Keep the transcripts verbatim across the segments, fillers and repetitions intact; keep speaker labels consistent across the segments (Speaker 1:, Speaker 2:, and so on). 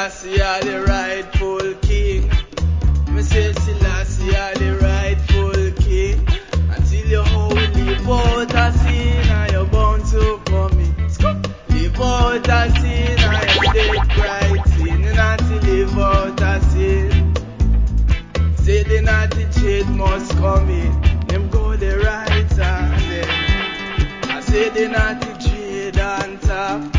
Speaker 1: Selassie are the rightful king. Me say Selassie are the rightful king. Until your whole live out a sin and you're bound to come in. Live out a sin and you're dead right sin. And until live out a sin, say the naughty jade must come in. Them go the right hand then. I say the naughty jade on top.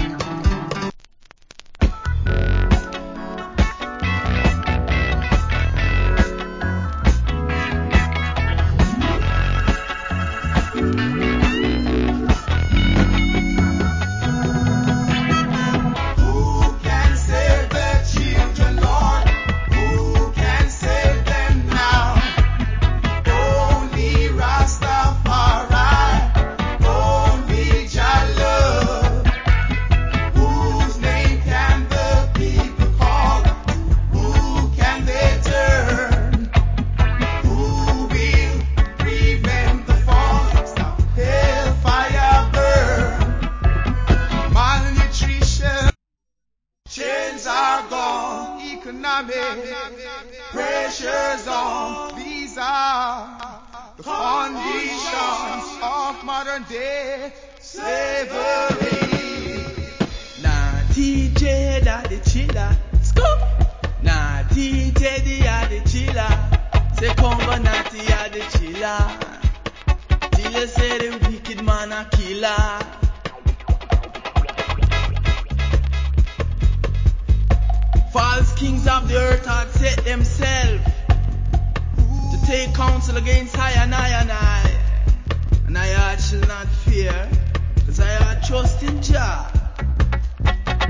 Speaker 2: Pressures on, these are the conditions of modern day slavery.
Speaker 1: Nah, D J da the chiller, scoop. Nah, D J da the chiller. Say Congo Natty a the chiller. Till you say the wicked man a killer. False kings of the earth had set themselves to take counsel against I and I and I.